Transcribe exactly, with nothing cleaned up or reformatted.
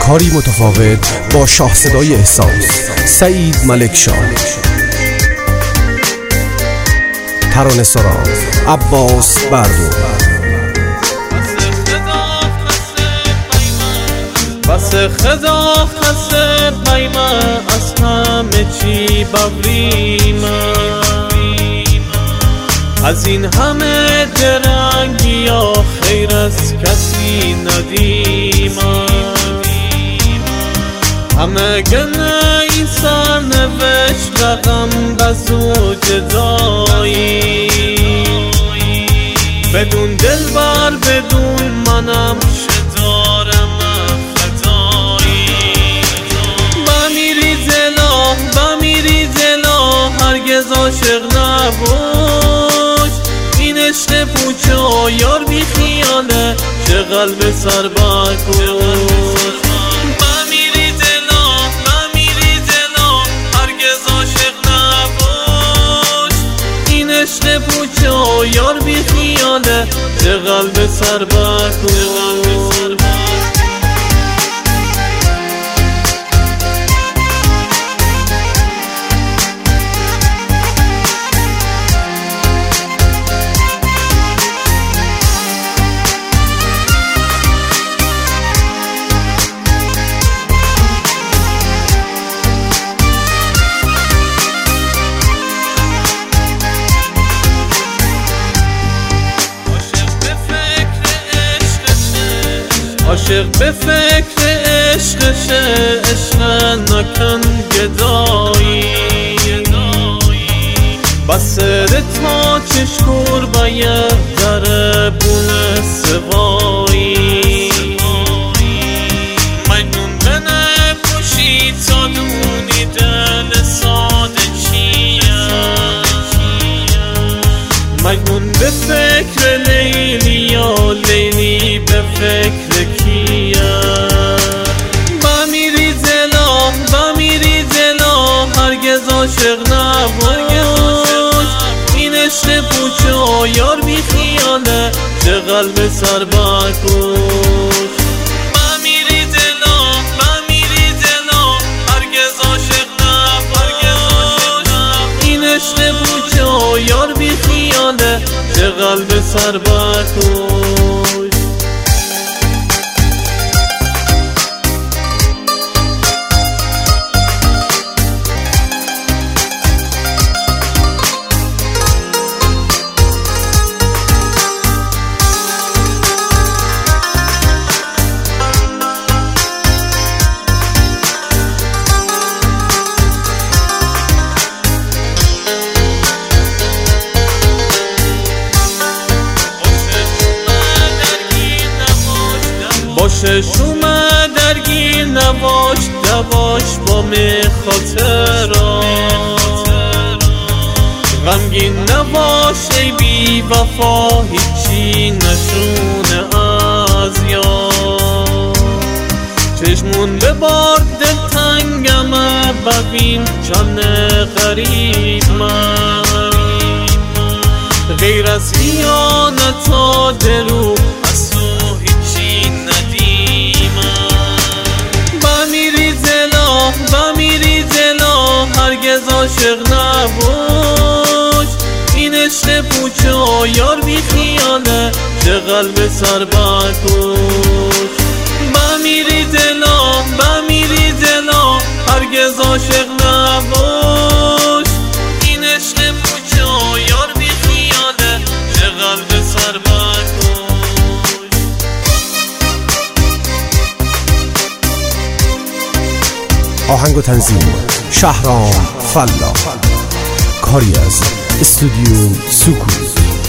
کاری متفاوت با شاه صدای احساس سعید ملکشاه، ترانه سرا عباس بردو. بس خدا خسته پیما از همه چی ببریما، از این همه درنگی ها خیر از کسی ندیما. همه گنه این سرنوشت رقم بزو جدایی، بدون دلبر بدون منم شدارم بمیری دلا بمیری دلا هرگز عاشق نباش. این عشق پوچه و یار بی خیاله چه قلب سر بکش. بمیری دلا بمیری دلا هرگز عاشق نباش. این عشق پوچه و یار بی خیاله چه قلب سر بکش. عاشق به فکر عشقشه، عشق نکن گدایی. بسر تا چشکور باید در بونه سوایی. مجنون بنه پوشی تا دونی دل ساده چیه. مجنون به فکر لیلی یا لیلی به فکر کیه. بمیری دلا بمیری دلا هرگز عاشق نباش. این عشق پوچه و یار بی خیاله چه قلب سر بکش. بمیری دلا بمیری دلا هرگز عاشق نباش. این عشق پوچه و یار بی خیاله چه قلب سر بکش. باشه شومه درگیر نباش دواش با می خاطرات. غمگین نباش ای بی وفا هیچی نشونه از یاد. چشمون ببار دل تنگمه ببین جان غریب من. غیر از خیانت ها درو از تو هیچی بمیری دلا بمیری دلا هرگز عاشق نباش. این عشق پوچه و یار بی خیاله چه قلب سر بکش. بمیری دلا بمیری دلا هرگز عاشق نباش. این عشق پوچه و یار بی خیاله چه قلب سر بکش. آهنگ و تنظیم شهرام فلا، کاری از استودیو سکوت.